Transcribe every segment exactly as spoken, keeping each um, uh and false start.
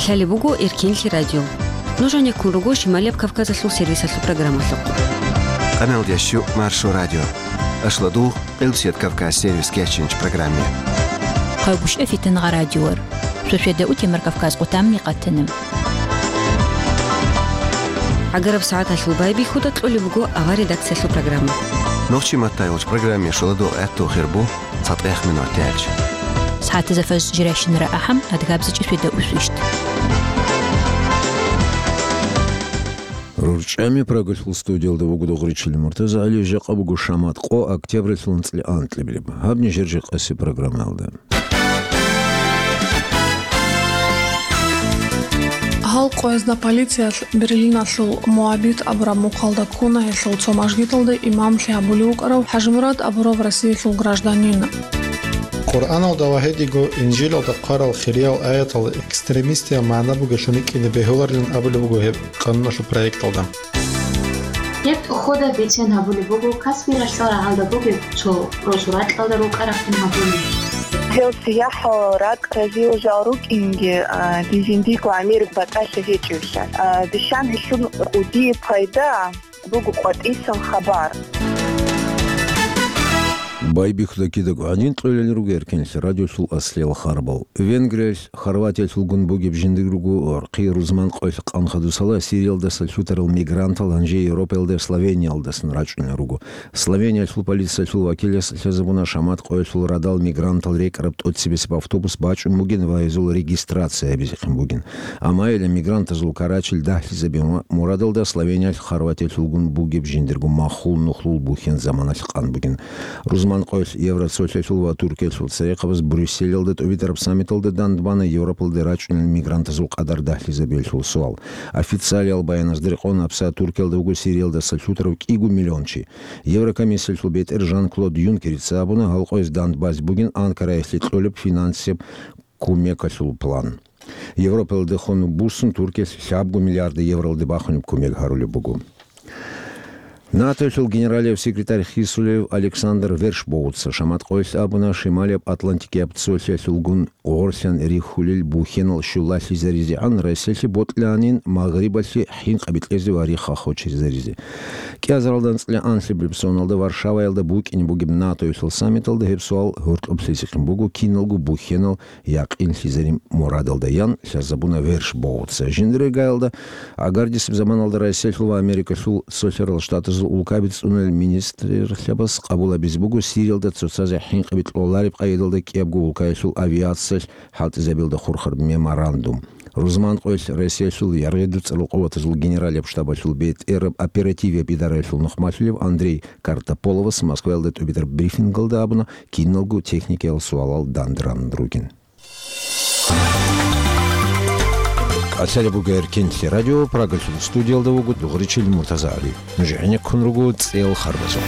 Алхали бугу Иркинли радио. Нужно куругу Шималеп Кавказа слу сервиса слу программа слу. Канал Ящу Маршу радио. Ашладу Элсет Кавказ сервис кетчинч программе. Хабуш эфитен радиор. Шефеда утимер Кавказ утамми قتنم. Агараб саат аслу байби худа тлули бугу ава редакция слу программа. Нохчи матайлч программе шладу этто хербу цатех минутелч. ساعات زفاز جراشن رأحم هتجابز جسودا أسوشت. رجعمي براغل студиялда вугудогри чилмуртаза али жакабугу шамат ко октябрь слунцли антли билиба. Хабни жержик аси программалда. Хал қоязда полиция Берлин аслу Моабит абра мукалда куна аслу цомажгиталда имам Шиабулюк арав Хажмурат абро в России аслу гражданина. Qur'an da wahedigo Injil da qara khiriya ayat al ekstremisti maana buga shunik in behoların abulu bugo hep qanuna shu proyekt aldı. Yep khoda bechen abulu bugo kasmir sara alda bugo cho prosurat alda ro qaraqtin abulu. Hel siyaha rat qazi ujaruk inge dizindigo amir batash hechusha. Dishan hishun udi payda bugo qatisan khabar. Байбихлаки дагуанин тлелеруг эркенс радио сул аслел харбал. Венгрия, Хорватия сулгун бугиб жиндигругу арқи рузман қойс қанхаду сала Сириалда сальчутарал мигрантал анже Европелде Словениалда снрачный ругу. Словения сул полиция сул вакилес сязабуна шамат қойс сул радал мигрантал рекрапт от себе сеп автобус бачу мугин вайзул регистрация безихим бугин. Амайля мигранта зул карачил дахли забима мурадалда Словения Хорватия сулгун бугиб жиндиргу махул нухлул бухен заманас қан бугин. Рузман Қойс Евросоциал ва Туркия сул саяқабыз Брюсселелде төвитерап саммиталды дандбана Европалды рачунел мигранты зул қадар дахли забел сул суал. Официалиал баяназдырқон апса Туркиялды угу Сириялда сальчутарав кигу миллиончи. Еврокомиссия сул бетер Жан-Клод Юнкер цабуна хал Қойс дандбаз бугин Анкара эслитлөліп финансип кумека сул план. Европалды хону бусын Туркия сябгу миллиарды евролды бахонып кумек харули бугу. НАТО сул генералев секретарь Хисулев Александр Вершбоутса шамат қойс абуна шималеп Атлантики апцося сулгун Орсян Рихулил Бухенал Шуласи Заризи Ан Райселси Ботлянин Магрибаси Хин Қабитлези Вариха Хочи Заризи. Киазралдан цля Анси Блипсоналда Варшава елда Букин Бугиб НАТО сул саммиталда Хепсуал Хурт Обсесихим Бугу Киналгу Бухенал Як Инхизарим Мурадалда Ян Сязабуна Вершбоутса Жиндре Гайлда Агардис Заманалда Райсельфува Америка сул Соферал Штаты Улкабиц унел министр хлебас қабула безбугу Сириалда цуцаза хин қабит лолариб қайдалда кебгу улкайсул авиация халт забилда хурхар меморандум. Рузман қойс Россия сул яргеду цалуқовата сул генералеп штаба сул бет эрб оперативе бидарай сул нухматлев Андрей Картополова с Москвелда тубитер брифингалда абуна киналгу техники алсуалал дандран другин. Ацаля бугер кенсли радио Прага студиялда угу дугричил Муртазали. Нужаня кунругу цел харбазок.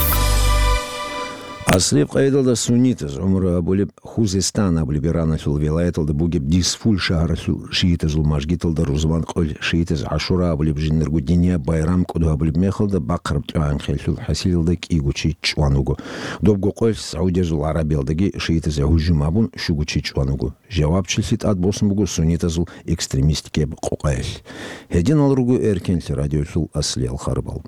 Аслеп қайдалда сунитаз умра абулеб Хузестан аблибирана сул вилаяталда бугеб дисфул шахара сул шиитаз улмажгиталда Рузман қол шиитаз Ашура абулеб жиннергу диния байрам куду абулеб мехалда бақырб тюан хел сул хасилда кигучи чуанугу. Добгу қол Саудия зул арабиалдаги шиитаз хужум абун шугучи чуанугу. Жавабчилсит ад босын бугу сунитаз ул экстремистке қоқайл. Хедин алругу эркенси радио сул аслел харбал.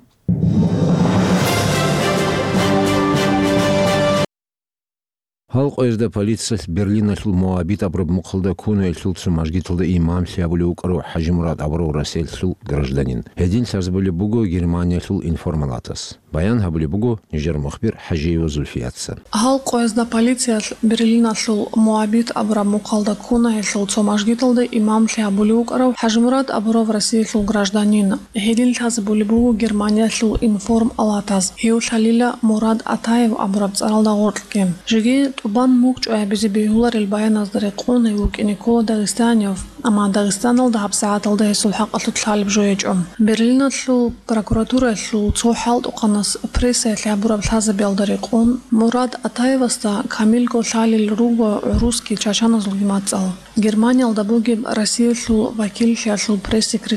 Халк ойзда полиция Берлина сул Моабит абраб мукалда куна сул цумажгиталда имам Шиабулюк ару Хажмурат абру Расел сул гражданин. Един сазбули бугу Германия сул информалатас. Баян хабули бугу Нижер мухбир Хажиева Зульфиятса. Хал қоязда полиция Берлин аслу Моабит абра мукалда куна сул цумажгиталда имам Шиабулюк ару Хажмурат абру Расел сул гражданин. Един сазбули бугу Германия сул информ алатас. Хиу шалила Мурад Атаев абраб царалда гортлкен. Жиги Тубан мукч бизи бихулар البيان أصدرقون يوكينيكو داغستانيوف أما داغستان الده بساعات الده سول حق التطلب جويج أم برلين سول بروكراتورة سول توحل وقنص بريسة لعبورة بحازة بيالدرقون مراد أتايفستا كاميل كوشالي الروغو روسكي تشاشان زلغيمات سال Германия алда буги Россия сул вакил сул пресс-секретарь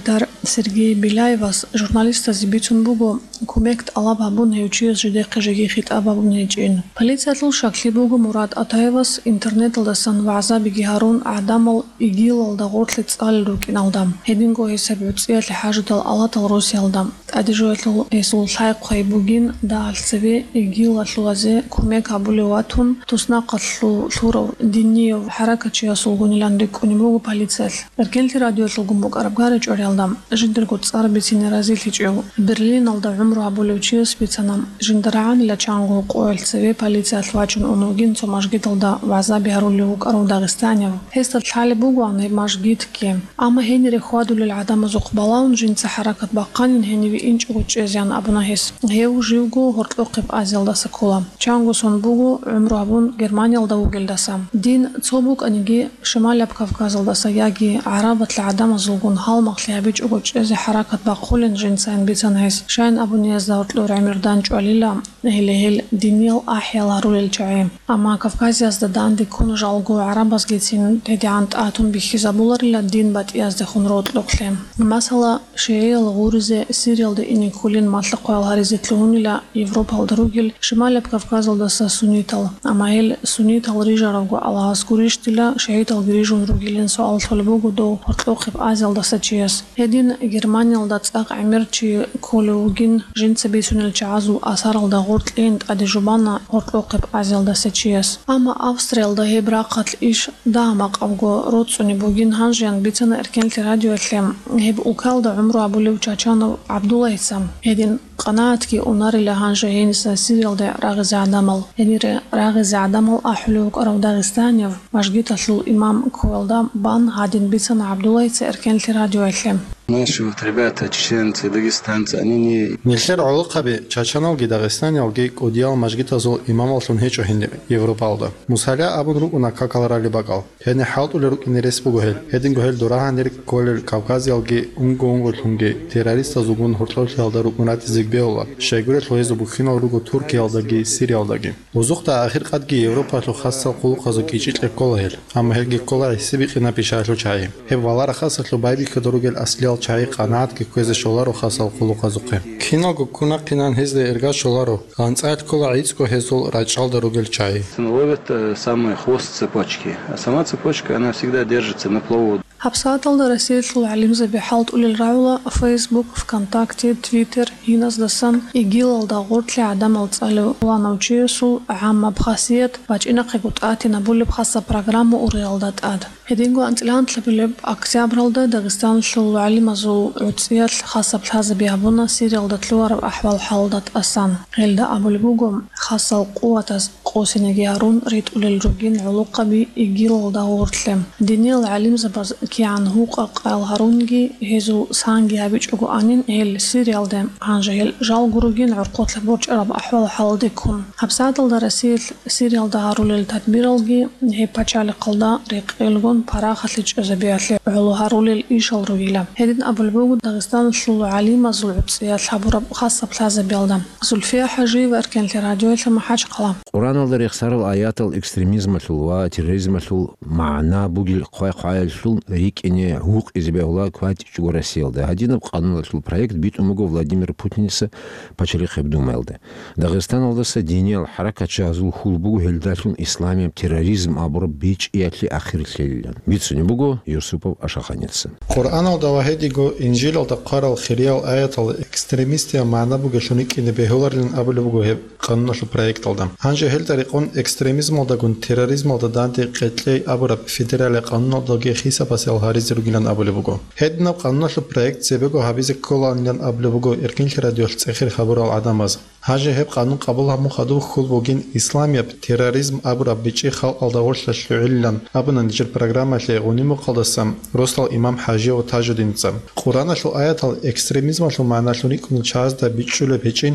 Сергей Беляевас журналиста зибицун бугу кумект алабабун хеучиес жидеқи жиги хитабабун хечин. Полициятл шакли бугу Мурат Атаевас интернеталдасан ваза биги Харун Адамал игил алдагортлы цал рукиналдам. Хединго хесабиуцият лихажитал алатал русиалдам. Адижуятл эсул лайк хайбугин да алцеве игил атлуазе кумек абулеватун туснақатлу лурав динниев харакачия сулгуниландрик унимугу полициятл. Эркенти радиоятл гумбук арабгарыч орялдам. Жиндергут царбицин разиличев. Берлин алда عمره أبولوتشي سبيتنا جندران إلى تشانغو قوال سوي полиция الواجن أنوجين تماشجيت الدا وعزابي هروليوك أرو داغستانيا هست الحالة بوجوان هي ماشجيت كيم أما هني رخوادو للعدم زقبلاون جنس حركة باقان هني بإنش وتشيزيان أبونا هس هيو جيوجو هرتلقب أزيل دا سكولا تشانغو سون بوجو عمره أبون جرمانيا الدا وجل داسام دين تصوبوك أنيجي شمال بكافكاز الدا سياجي عربة العدم زوجون هالمخ لعبيج وتشيز حركة باقولن جنسان بيتنا هس شان أبو نيازدارت لور عمردان جواليلا هيل دينيل أحيال هرول الجعيم أما كافكاز يزدان دي كون جالجو عرباز جيتين تدي عند آتون بخزابولر إلا دين بات يزدخون روت لوكلم مثلا شيء الغورزة سيريال دي إني كلين مطلق والهارزة لون إلى يوروبا ودروجل شمال بكافكاز الدسا سونيتال أما هيل سونيتال ريجا روجو على هاسكوريش تلا شيء الجريجون روجلين سؤال طلبوجو دو هرتلوقب آزيل دسا جيس هدين جرمانيا الدات أق عمرتشي كولوجين جنس بيسون الجعازو أثار الدغورت ليند أدي جبانا هرتلوقب آزيل دسا جيس أما أفستريال ده هبراقات الإيش دامق أبغو روتسوني بوجين هانجيان بيتنا إركان راديو الكلام هب وكال ده عمره أبو لو تشانو عبد الله يسام هدين قناتكي وناري لهانجا هينسا سيريال ده راغز عدمل هني راغز عدمل أحلوك أرو داغستانيا مشجيت أصل إمام كوالدا بان هادين بيتنا عبد الله يسا إركان راديو الكلام Наши вот ребята, чеченцы, дагестанцы, они не... Нельзер алыкаби, чачаналги Дагестане алги одеял мажгитазол имамал сунхечо хинде, Европалда. Мусаля абун рук на какаларали багал. Хене халт уле рук инерес бугухел. Хедин гухел дурахан дерик колер Кавкази алги унго унго лунге. Террориста зугун хортлол хелда рук мунати зигбеола. Шайгурет лоезу бухинал руку Туркия алдаги, Сирия алдаги. Узухта ахир кадги Европа лу хасал кулуқазу кичитле колахел. Ама хелги кола исибики на пишатлу чаи. Хеб валара хасатлу байби кадоругел аслиал чаи قناعت که کوز شولارو خاصل قلوق ازوقه. کینا گو کنا قینان هزده ارگا شولارو. قانцает кола عيد ко хезол рачал дорогел чай. Ловит самый хвост цепочки, а сама цепочка она всегда держится на плаву. حبسات الرسائل العليمزة بحالة أولي الرعولة فيسبوك فكونتاكتي تويتر هيناس دسان إيجيل الدغورت لعدم التسألو وانوشيسو عامة بخاصية باج إنا قيقوت آتي نبولي بخاصة برغرامو وريالدات آد هدينغو أنتلان تلبلب أكتيابر الدا داغستان شلو عليمة زو عدسيات خاصة بلحظة بيهابونا سيريالدات لوار بأحوال حالدات أسان غيلدا أبولي بوغم خاصة القوة قوسي نجيارون ريت أولي الرجين علوقة بي إيجيل الدغورت لم دينيل العليمزة باز كي عن هوق قال هارونجي هزو سانجي هابيج أجو أنين هيل سيريال دم هانجا هيل جال جروجين عرقوت لبورج أرب أحوال حال ديكون حبسات الدراسيل سيريال دهارو للتدبير الجي هي بتشال قلدا ريق إلغون براخة لج أزبيات لعلو هارو للإيشال رويلا هيدن أبو البوغ داغستان شلو عليمة زول عدسيات حبورب خاصة بلازا بيلدم زول فيها حاجي وأركان لراديو لما حاج قلام قرآن الله يخسر الآيات الإكستريميزم شلو تيريزم شلو معنا بوغل قوي قوي شلو ريك إني هوق إزبيولا كوات شغورة سيلده هدينا بقانون شلو проект بيت أمغو فلاديمير بوتينيسا باشري خبدو مالده داغستان الله دينيال حركة شازول خلبوغ هلداشون إسلامي تيروريزم أبرب بيش إياتلي آخر سليلان بيتسوني بوغو يوسفов أشاخانيتسا قرآن الدواهديغو إنجيل الدقار الخيريال آيات الإكستريميستيا معنا بوغ شونيك إني بهولارلين أبلو بوغو هب قانون شلو проект الدام هانجي هل طريقون إكستريميزم الدقون تيروريزم الدانتي قتلي أبرب فيدرالي قانون الدقي خيسا باسي الهاريز روغيلان أبلو بوغو هدنا قانون شلو проект سيبغو هابيز كولان لان أبلو بوغو إركين راديو التسخير خبر العداماز هاجي هب قانون قبول همو خدو خل بوغين إسلاميا تيروريزم أبرب بيچي خال الدورش لشعيلان أبنا نجر برنامج لغوني مقدسم رسل إمام حاجي وتاج الدين قرآن شلو آيات الإكستريميزم شلو معنا شلو نيكون تشاز دا بيچولو بيچين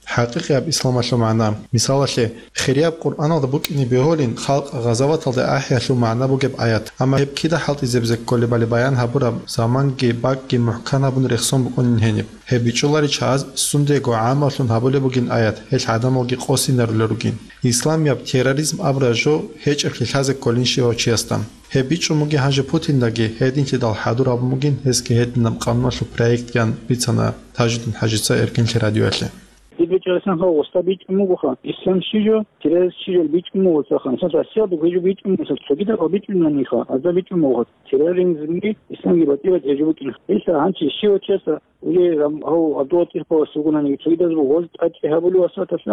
حقيقي اب اسلام شو معنا مثال شيء خرياب قران هذا بوك اني بيقولين خلق غزوات هذا احيا شو معنا بوك بايات اما هب كده حالت زبزك كل بالي بيان هبرا زمان كي باك كي محكنا بن رخصون بكون هني هب يشولاري چاز سوندگو عام شون هبول بوگين ايات هيچ ادم وگي قوسي نرلروگين اسلام ياب تيروريزم ابراجو هيچ اخلاز كولين شيو چيستان هب يچومگي هاج پوتين داگي هدين كي دال حضور ابمگين هس كي هدنم قانون شو проект كان بيتنا تاجدن حاجيصا эркин радио اشله Дебичерсэн хаа уста бич мууха ислам шижо терез шижо бич мууха хан са Россия до гэж бич мууха чогида бич мууха аза бич мууха терроризмни ислам гибатива эжбутин иса ханчи шио чеса уе хау адотир по сугунани чогида зу гол ачи хабулу асатасна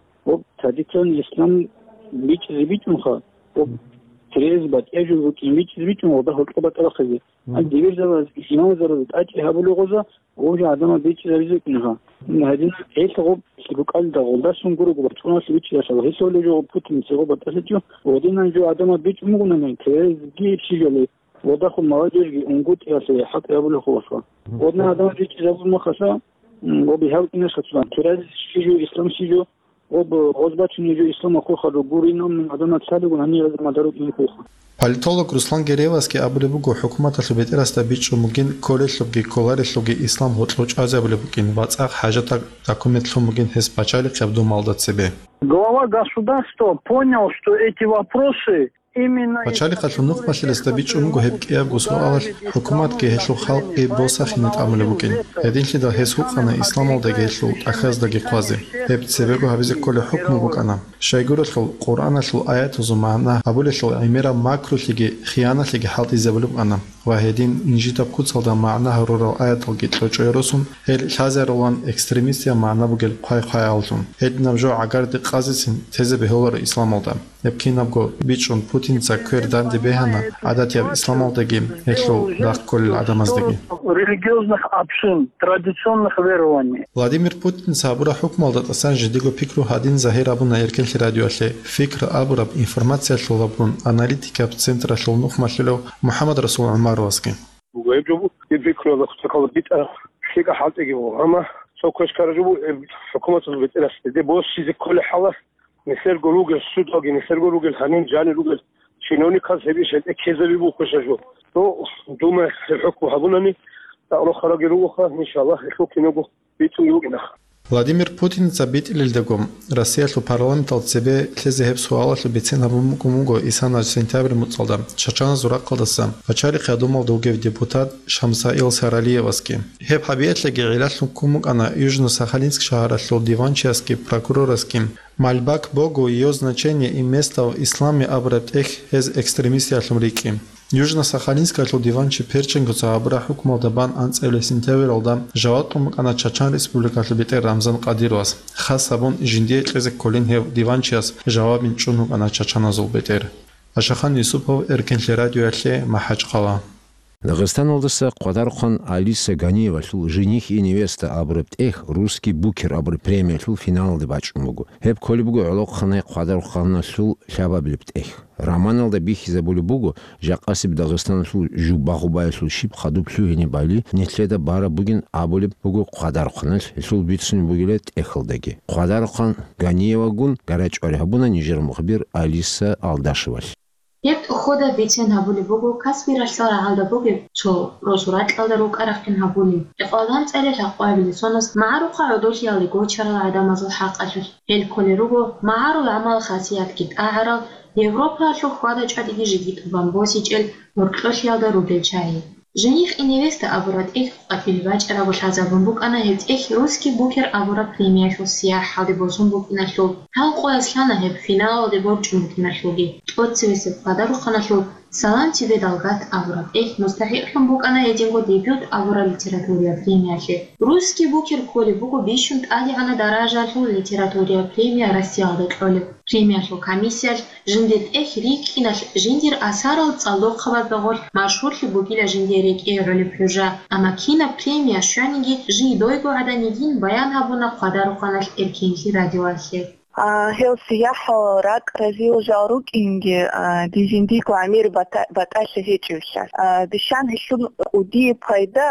о традицион ислам бич бич мууха о терез бат эжбутин бич бич мууха хокба тарахи ан дивер зава имам зара ачи хабулу гоза اوجا ادم بيچ زويزك نها هذين ايش هو بقال ده ولا سنغرو بتكون في بيچ يا هي سولو جو بوتين سيغو بتاسيو ودينا جو ادم بيچ مغنا نه كريز جي شيجلي ودا خو مواجر انغوت يا سي حق يابلو خوسا ودنا ادم بيچ زابو مخسا وبيهاو كنا شتوان كريز شيجو اسلام شيجو وب غزباتني جو اسلام خو خدو بورينو من ادم تسالو غني لازم مدارو كينكو Политолог Руслан Гереваский абулебугу хукумата лубетираста бичу мугин колешлуги коларешлуги ислам хотлуч азабулебугин вацах хажата документлумугин хес пачали кабду малдат себе. Глава государства понял, что эти вопросы Пачали хатлунух масилеста бичу мугу хепкия гусуал хукумат ки хешлу халқи босахинат амулебугин. Единли да хес хукана исламал да гешлу ахаз да геқвази. Хеп себегу хавизе коле хукму букана. Шайгуратлу Qur'анатлу аяту зумана абулешлу имера макрулиги хиянатлиги халти забулуб ана. وهدين نجيت بكوتسل ده معناها رورال آيات الجيت لجيروسون هل حذروان إكستريميستيا معنا بقول قاي قاي علتون هد نبجو عقارد قازسين تزه بهولر إسلام الله يبكي نبجو بيتشون بوتين زكير دان دي بهنا عادات يا إسلام الله دقيم هتلو داخل كل العدم أزدقي религиозных общин, традиционных верований. Владимир Путин сабура حكم الله تسان جديجو فكرو هادين ظاهر أبونا يركن راديو أشلي فكر أبورا إنفورماتيا شلون أناليتيكا بسنتر شلون نخمة شلو محمد رسول عمر واسكي. ويجبو يفكروا الله تقول بيت شيء حالت يجيبوا أما سو كوش كارجبو حكومة البيت الأسد دي بوس شيء كل حالة نسير جلوج السود أو نسير جلوج الخنين جاني جلوج شنوني كذا هبيش الكذا بيبو كوشجو تو دوما الحكم هبونني تأرو خرج روخه إن شاء الله الحكم يجو بيتو يوجنا. Владимир Путин забит илдегом Россия шло парламент ал себе тлезехеп суала шло бицен абумуго исана сентябрь муцалда чачана зура калдаса ачари қадумов долгев депутат Шамсаил Саралиевский хеп хабиетлеги илашлу кумук ана Южно-Сахалинск шахара шло диванческий прокурорским Мальбак Богу ее значение и место в исламе абратех из экстремистия шлумрики Южно-Сахалинская диванчи перченго цаабра хукмал дабан анцевле сентябрь алда жаватум ана Чачан республика шлбите Рамзан Кадирос хасабон жинде тлезе колин хев диванчиас жавабин чуну ана Чачана зулбетер Ашахан Юсупов эркен радио атле Махач қала Дагестан облысы Қодархан Алиса Ганиева шул жених и невеста абрыпт эх русский букер абры премия шул финал дебач могу. Хеп колибугу олок ханай Қодарханна шул шаба билипт эх. Романалда бихи забули бугу жақасып Дагестан шул жубахубай шул шип хадуб шугени бали нетледа бара бугин абулип бугу Қодархан шул битсин бугилет эхылдаги. Қодархан Ганиева гун гарач орхабуна нижер мухбир Алиса Алдашева. Еб хода битен хабули богу касби рашлара алда боги чо росурат алда рук арахтин хабули эфалан цале лaqwabili сонос معروف عدوش يالي gochara adam azal haq ashur el kolerugo معروف عمل خاصيات كit اعرض Европа шо хода чадиги жигит бамбосич эл ворклош ялда рубел чай Жених и невеста абурат их атилвач рабушаза бамбук ана хет их русский букер абурат премия шо сиях хади босун бук инашло хал qoyashlana hep final de borchum kinashlogi otсевесе падару ханашо салам тебе далгат абурат их мустахиқлум бук ана единго дебют абура литературия премия ше русский букер коли буку бишунт ади ана даража шо литературия премия Россия да коли премия шо комиссия жиндет их рик кинаш жиндир асарал цалло хабар багол машхур ли букила жиндер إيرولي بلوجا أما كينا بريميا شانيجي جي دويجو عدانيجين بيان هابونا قدر قناة إركينشي راديواشي. هل سياح راك رزيو جاروك إنجي ديجنديكو عمير بتاش هيتشوشا دشان هشون ودي بايدا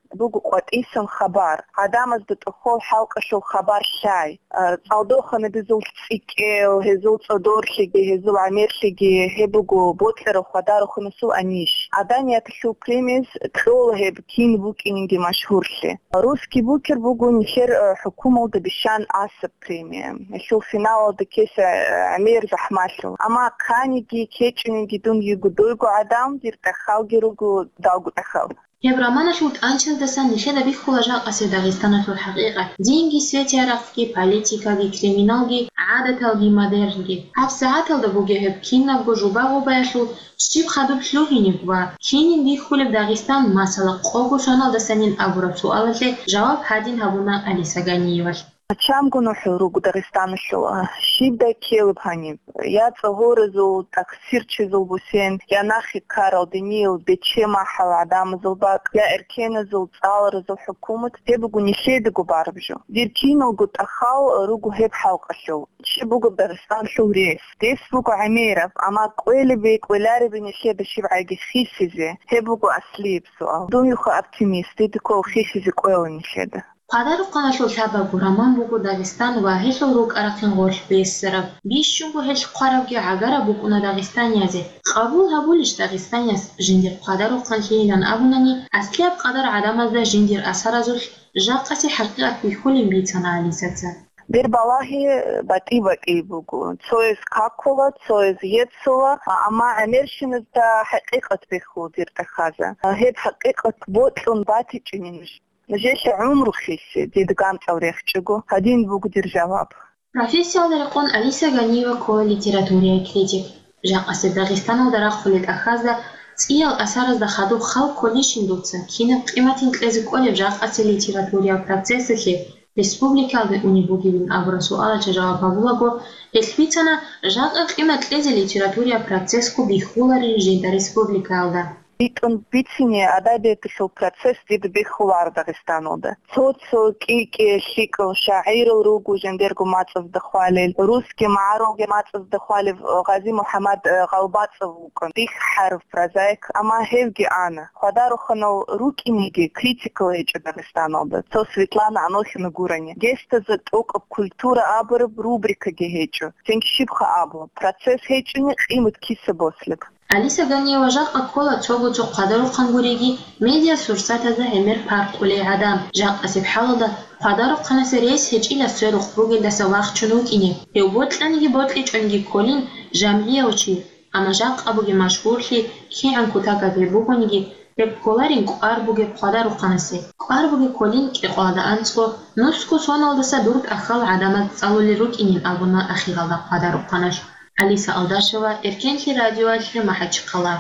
بوجو قطيسن خبر عدم از بتخول حلقة شو خبر شاي صادوخن بزول تسيكي وهزول صدور شجي هزول عمير شجي هبوجو بوتلر وخدار خمسو أنيش عدم يتشو بريميز تخول هب كين بوكين دي مشهور شي روسكي بوكر بوجو نشر حكومة بشان عصب بريميم شو فينال دكيس عمير زحماشو أما كاني جي كيتشن جدون يجو دوغو عدم دير تخاو جيروجو داغو تخاو هبرامانا شوت أنشل دسان نشيدا بيخولا جاق أسي داغستان في الحقيقة دينجي سويتي عرفكي بوليتيكاغي كريمينالغي عادتالغي مادرنغي هاف ساعاتال دبوغي هب كينا بغو جوباغو بايشلو شيب خادو بشلوهيني بوا كينين بيخولي بداغستان مسألة قوغو شانال دسانين أبورب سؤالتي جواب هادين هبونا أليسا غانيوال Чам гуну хуру Дагестан шо шибда келб хани я цогорзу таксир чизул бусен я нахи карал денил бечема хал адам зулбак я эркензул цалрзу хукумат тебгу нишед губарбжу диркинул гутахал ругу хеб халқашо шибугу Дагестан шо рес десбугу амиров ама қвели бек велари бинишед шибаги хисизе тебгу аслиб суал думюха оптимист дикол хисизе қвели нишед قادر قناشو سبب رمان بوكو داغستان و هشو روك أرقين غورش بيسرب بيشونگو هش قربگي عگرا بوكونا داغستان يازي قبول هبولش داغستان ياز جندير قادر قنشينان أبوناني أسليب قادر عدم از دا جندير أسر ازوش جاقسي حقيقة بيخولين بيتانا عليساتسا بير بالله باتي باتي بوكو تسويز كاكولا تسويز يتسولا أما أميرشنز دا حقيقة بيخول دير تخازا هيد حقيقة بوتلون باتي جنينش نجيش عمره خيش دي دقام توريخ تشغو هادين بوغدير جواب профессия درقون أليسا غانيوا كو ليتراتوريا كريتيك جاق أسي داغستان ودراق خليت أخازا تسئيل أسارز دا خادو خال كوليشين دوتسا كينا بقيمتين كلازي كولي جاق أسي ليتراتوريا процессахи республика да унибугивин абра суала че жаваб абулаго эльфитана жаق قيمت كلازي ليتراتوريا процесску бихулари жинда республика алда Итон битсине адабият шо процесс дид бихулар Дагестанода. Соцо кики шикл шаирл ругу жендерго мацов дахвалил. Русский маароге мацов дахвалив Гази Мухаммад Галбацов укон. Бих харф прозаик ама хевги ана. Хадару ханал руки ниги критикал эйч Дагестанода. Со Светлана Анохина Гурани. Геста за ток культура абр рубрика гехечу. Тенки шибха абла. Процесс хечуни имут киса бослик. أليسا غانيوا جاق أكولا تشوغو جو قادرو قنغوريجي ميديا سورسات هذا همير بارت قولي عدام جاق أسيب حالة قادرو قناس ريس هج إلا سويرو خبوغي لسا واق چنوك إني يو بوتلانيجي بوتلي چونجي كولين جامعية وچي أما جاق أبوغي مشهور لي كي عن كتاكا بيبوغونيجي بيب كولارين كوار بوغي قادرو قناسي كوار بوغي كولين كي قادة أنسكو نوسكو سوانال دسا دورك أخال عدامات صالو لروك إنين أبونا أخيرا دا قادرو قناش أليسا ألداشوا إركنتي راديو أجري محاجقلا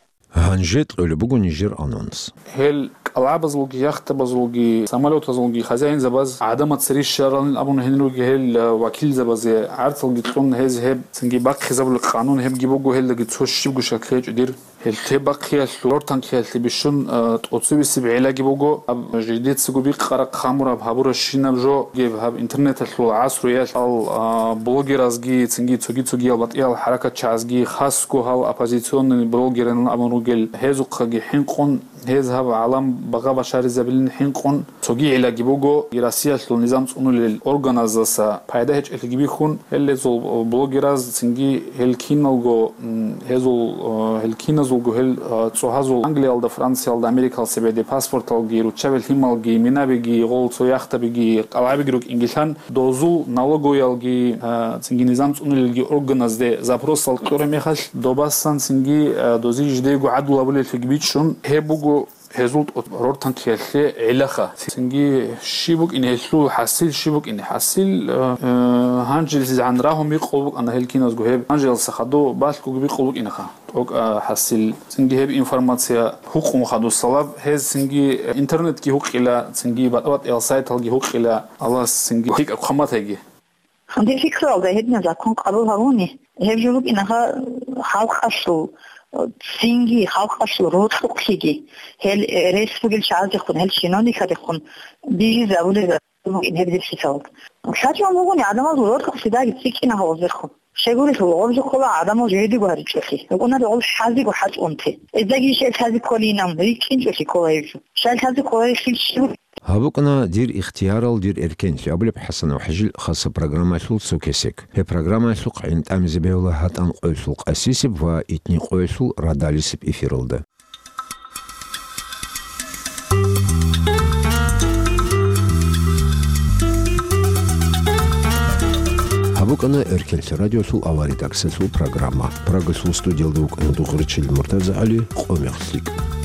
هنجيت قولي بوغو نيجير أنونس هل العاب زلوجي يخت بزلوجي سمالوت زلوجي خزائن زباز عدم تسريش شران أبون هنلوجي هل وكيل زباز عرض الجتون هز هب سنجي باقي خزاب القانون هب جيبوجو هل لجتوش شيبجو شكليج دير هل تبقي اللورتان كهل تبيشون تقصي سبعيلا جيبوجو أب جديد سجوبي قرق خامورة بهابور الشينا بجو جيب هاب إنترنت العصر ياش ال بلوجر أزجي سنجي تسوجي تسوجي البطيء الحركة شازجي خاص كو هال أبازيتون بلوجرن أبونوجل هزو قجي حين قن هز هاب عالم بقى بشار زبلين حين قن تسوجي على جيبوجو يراسياش النظام تقول للأورجانيزاسا فايدة هج الجيبي خون هل زو بلوجراز سنجي هل كينالجو هزو هل كينز وجهل تسوهازو أنجليا أو فرنسا أو أمريكا سبعة باسبورت أو جيرو تشابل هيمال جي منا بيجي غول سوياخت بيجي ألعاب جروك إنجلتان دوزو نالوجو يالجي سنجي نظام تقولي أورجانيز ده زابروس الكورة ميخش دوباسان سنجي دوزي جدي جو عدو لابل في جبيتشون هبوجو هزولت رورتان كيالله علاقة سنجي شيبوك إن هسلو حاسيل شيبوك إن حاسيل هانجل عن راهم يقولوا أنا هالكيناز جوهب هانجل سخدو بالكو بيقولوا إنها أو حاسيل سنجي هب إنفورماتيا حقوق مخدو الصلاب هز سنجي إنترنت كي حقوق إلى سنجي بعد السايت هالجي حقوق إلى الله سنجي هيك أقامات هيجي خدي فكرة ده هدنا زكون قبل هوني هب جوب إنها حلقة شو سينجي خلق أشلو روت فوقيجي هل ريسبوغل شعاز يخون هل شينوني كاد يخون بيجي زاولي زاولي إن هبدي الشيطان شاجي عموغوني عدم الغلور كفداء يتسيكينا هو زرخون شغوري سو خلا آدمو جهدی گوهری چخی اون رو اول حزی گو حج اونته ازدگی شل حزی کلی نام داری کین چخی کلایشو شل حزی کلای خیل شو هابقنا دير اختيار دير اركان ابل بحسن وحجل خاصه برنامج سول سوكسك هي برنامج سوق عند ام زبيولا هات ان قيسوق اسيسي و اتني قيسول راداليس افيرلده هابقنا اركان راديو سول аварий таксесул программа прогресс студиялдук ндугрчил муртаза али قوميخليك